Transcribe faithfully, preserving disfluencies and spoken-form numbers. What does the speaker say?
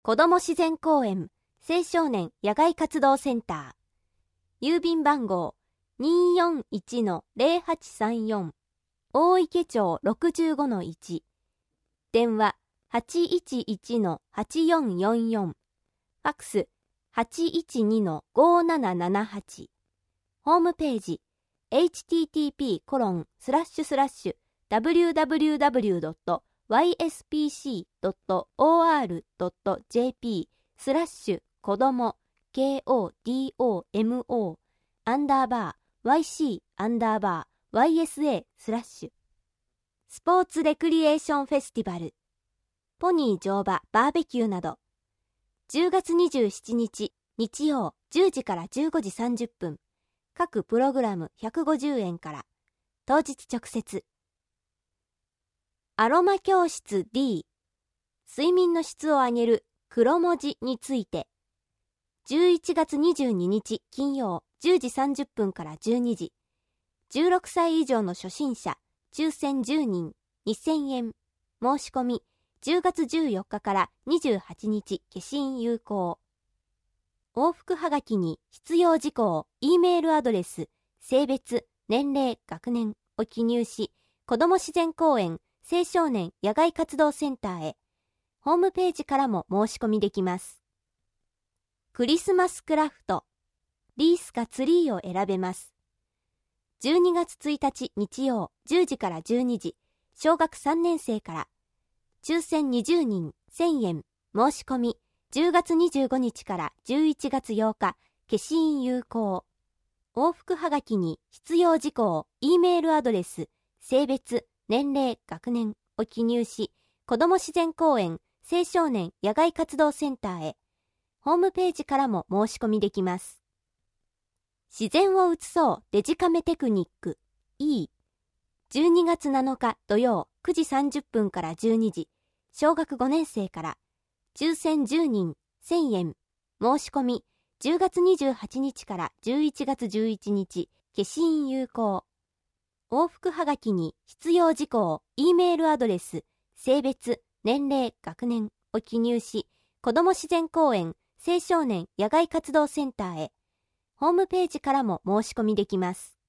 子ども自然公園青少年野外活動センター、郵便番号 にーよんいちのゼロはちさんよん 大池町 ろくじゅうごのいち、電話 はちいちいちのはちよんよんよん、ファックス はちいちにのごななななはち、ホームページ エイチティーティーピーコロンスラッシュスラッシュダブリューダブリューダブリュードットワイエスピーシードットオーアールドットジェーピースラッシュ子ども ケーオーディーオーエムオー アンダーバー ワイシー アンダーバー ワイエスエー スラッシュスポーツレクリエーションフェスティバルポニー乗馬バーベキューなどじゅうがつにじゅうしちにち日曜じゅうじからじゅうごじさんじゅっぷん、各プログラムひゃくごじゅうえんから、当日直接。アロマ教室 D、睡眠の質を上げる黒文字について、じゅういちがつにじゅうににち金曜じゅうじさんじゅっぷんからじゅうにじ、じゅうろくさい以上の初心者、抽選じゅうにん、にせんえん、申し込みじゅうがつじゅうよっかからにじゅうはちにち消印有効。往復はがきに必要事項、Eメールアドレス、性別、年齢、学年を記入し、子ども自然公園青少年野外活動センターへ、ホームページからも申し込みできます。クリスマスクラフト、リースかツリーを選べます。じゅうにがつついたち日曜じゅうじからじゅうにじ、小学さんねんせいから、抽選にじゅうにんせんえん、申し込みじゅうがつにじゅうごにちからじゅういちがつようか、消印有効。往復はがきに必要事項、Eメールアドレス、性別、年齢、学年を記入し、子ども自然公園青少年野外活動センターへ、ホームページからも申し込みできます。自然を映そうデジカメテクニック E、じゅうにがつなのか土曜くじさんじゅっぷんからじゅうにじ、小学ごねんせいから、抽選じゅうにんせんえん、申し込みじゅうがつにじゅうはちにちからじゅういちがつじゅういちにち、消印有効。往復はがきに必要事項、Eメールアドレス、性別、年齢、学年を記入し、子ども自然公園青少年野外活動センターへ、ホームページからも申し込みできます。